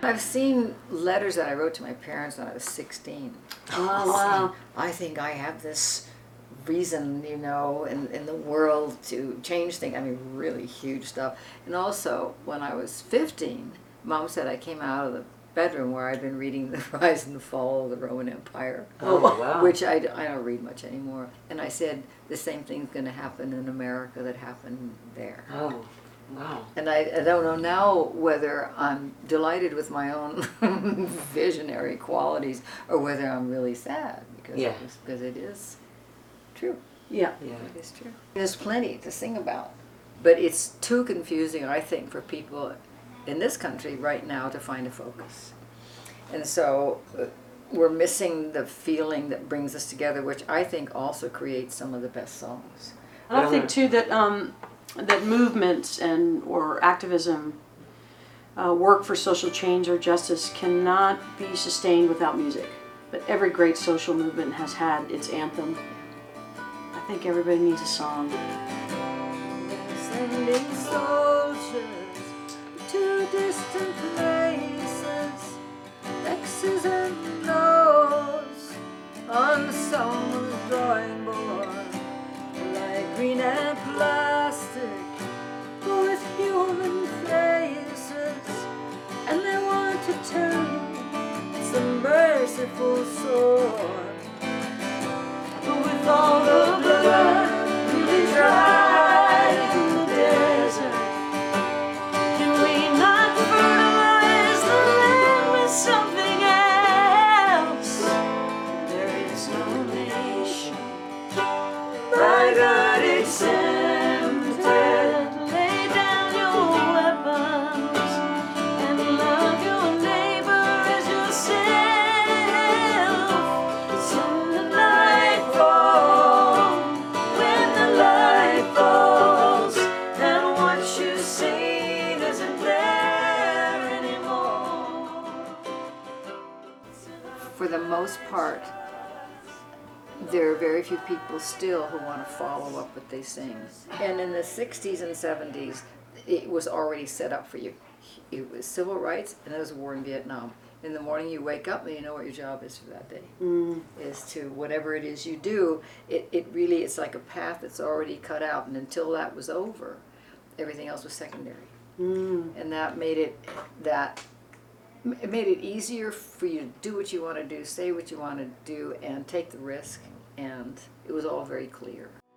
I've seen letters that I wrote to my parents when I was 16. Oh, wow. I think I have this reason, you know, in the world to change things. I mean, really huge stuff. And also, when I was 15, Mom said I came out of the bedroom where I'd been reading The Rise and Fall of the Roman Empire, Oh, wow. which I don't read much anymore. And I said, the same thing's going to happen in America that happened there. Oh, wow. And I don't know now whether I'm delighted with my own visionary qualities or whether I'm really sad because, Yeah. because it is true. Yeah. It is true. There's plenty to sing about, but it's too confusing, I think, for people in this country right now to find a focus. And so we're missing the feeling that brings us together, which I think also creates some of the best songs. And I think too that that movements and or activism, work for social change or justice cannot be sustained without music. But every great social movement has had its anthem. I think everybody needs a song. Sending soldiers to distant places, X's and O's on someone's drawing board, like green and plastic with human faces, and they want to tell you it's a merciful sword. But with all the blood really dry in the desert, can we not fertilize the land with something else? There is no nation by God exempted. Lay down your weapons and love your neighbor as yourself. Send the light fall when the light falls, and what you seen isn't there anymore. For the most part, there are very few people still who want to follow up what they sing. And in the 60s and 70s, it was already set up for you. It was civil rights and it was war in Vietnam. In the morning you wake up and you know what your job is for that day. Is to, whatever it is you do, it really is like a path that's already cut out, and until that was over, everything else was secondary. And that made it easier for you to do what you want to do, say what you want to do, and take the risk, and it was all very clear.